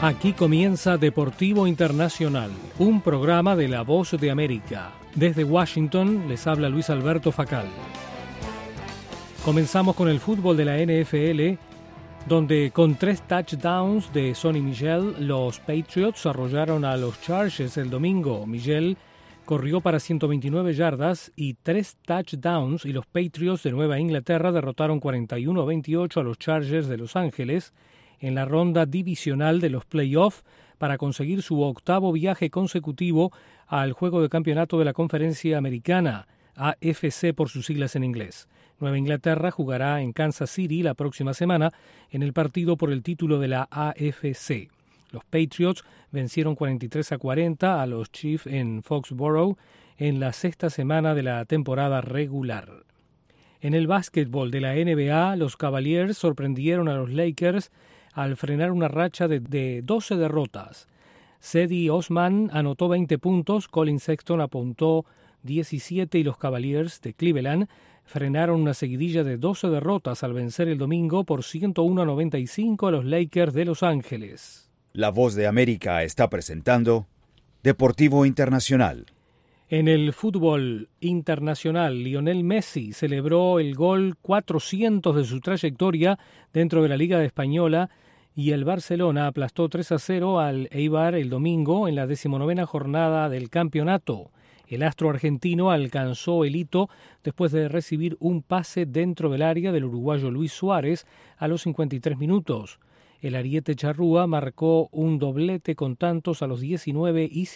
Aquí comienza Deportivo Internacional, un programa de La Voz de América. Desde Washington les habla Luis Alberto Facal. Comenzamos con el fútbol de la NFL, donde con 3 touchdowns de Sonny Michel, los Patriots arrollaron a los Chargers el domingo. Michel corrió para 129 yardas y 3 touchdowns, y los Patriots de Nueva Inglaterra derrotaron 41-28 a los Chargers de Los Ángeles en la ronda divisional de los playoffs para conseguir su 8º viaje consecutivo al juego de campeonato de la Conferencia Americana, AFC por sus siglas en inglés. Nueva Inglaterra jugará en Kansas City la próxima semana en el partido por el título de la AFC. Los Patriots vencieron 43-40 a los Chiefs en Foxborough en la 6ª semana de la temporada regular. En el básquetbol de la NBA, los Cavaliers sorprendieron a los Lakers al frenar una racha de 12 derrotas. Cedi Osman anotó 20 puntos, Colin Sexton apuntó 17 y los Cavaliers de Cleveland frenaron una seguidilla de 12 derrotas al vencer el domingo por 101-95 a los Lakers de Los Ángeles. La Voz de América está presentando Deportivo Internacional. En el fútbol internacional, Lionel Messi celebró el gol 400 de su trayectoria dentro de la Liga Española y el Barcelona aplastó 3-0 al Eibar el domingo en la 19ª jornada del campeonato. El astro argentino alcanzó el hito después de recibir un pase dentro del área del uruguayo Luis Suárez a los 53 minutos. El ariete charrúa marcó un doblete con tantos a los 19 y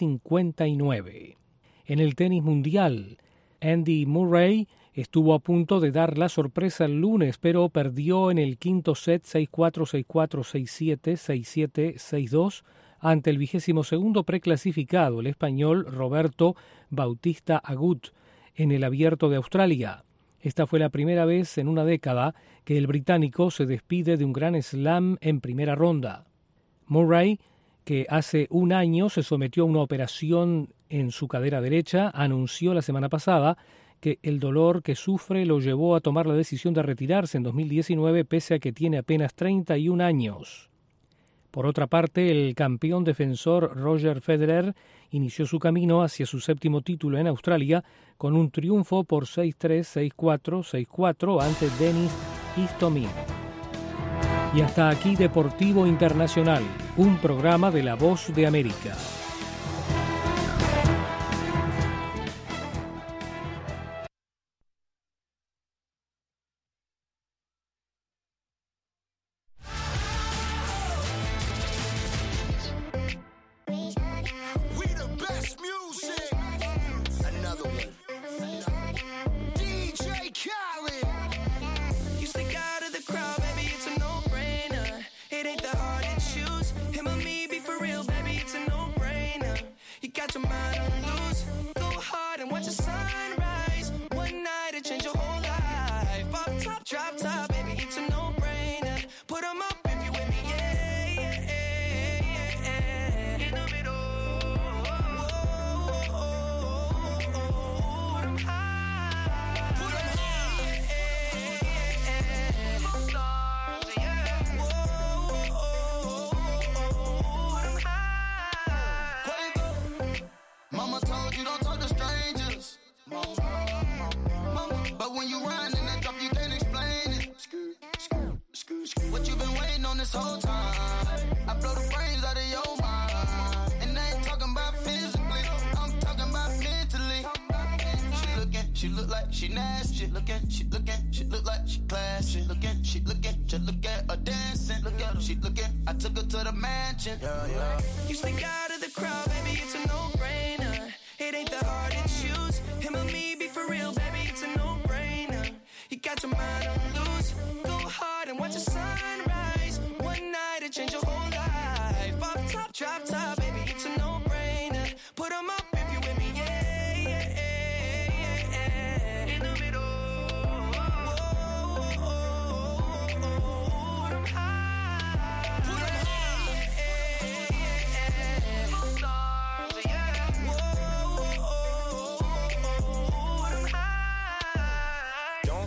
59. En el tenis mundial, Andy Murray estuvo a punto de dar la sorpresa el lunes, pero perdió en el quinto set 6-4, 6-4, 6-7, 6-7, 6-2 ante el 22º preclasificado, el español Roberto Bautista Agut, en el Abierto de Australia. Esta fue la primera vez en una década que el británico se despide de un Grand Slam en primera ronda. Murray, que hace un año se sometió a una operación en su cadera derecha, anunció la semana pasada que el dolor que sufre lo llevó a tomar la decisión de retirarse en 2019 pese a que tiene apenas 31 años. Por otra parte, el campeón defensor Roger Federer inició su camino hacia su 7º título en Australia con un triunfo por 6-3, 6-4, 6-4 ante Denis Istomin. Y hasta aquí Deportivo Internacional, un programa de La Voz de América. She nasty, she look like she classy. She looking, just look at her dancing. Look at her, she looking. I took her to the mansion. Yeah, yeah. You stick out of the crowd.